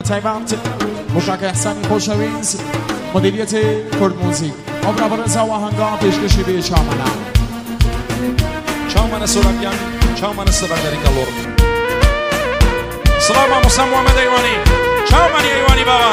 تایبات مشاک احسانی خوشویز مدیریت کرد موزیک عمر برز آهنگا پیشکشی به چامنه چامنه سورابیان چامنه سبرداری کلور سلام موسی محمد ایوانی چامنه ایوانی بابا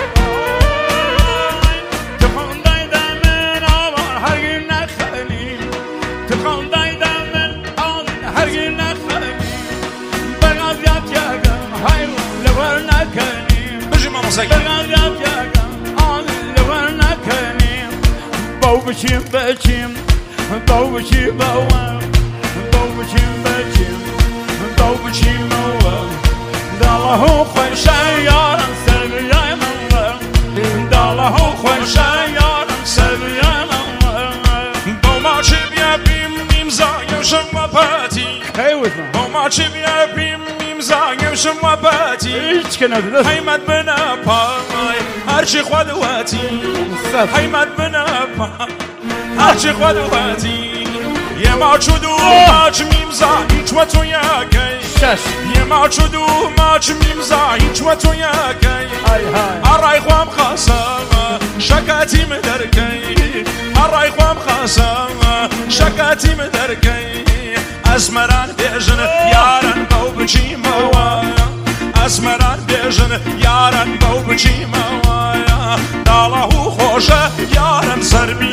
Bobachim, bachim, bobachim, bobachim, bachim, bobachim, Dallahu khayshayran sarbiyaman, Dallahu khayshayran sarbiyaman. Bobachim yapim imza yemşem vapati. Hey with me. Bobachim yapim imza yemşem vapati. Hiç kenarda. Haymat bana pay, her şey khwadwati. Haymat bana pay. هرچی خود وادی یه ماچودو ماچ میمزا هیچ و تو یکی یه ماچودو ماچ میمزا هیچ و تو یکی ارای خوام خاصم شکاتی مدرکی ارای خوام خاصم شکاتی مدرکی اسمران بیجن یارن باو بچی موایا اسمران بیجن یارن باو بچی موایا دالهو خوشه یارن سربی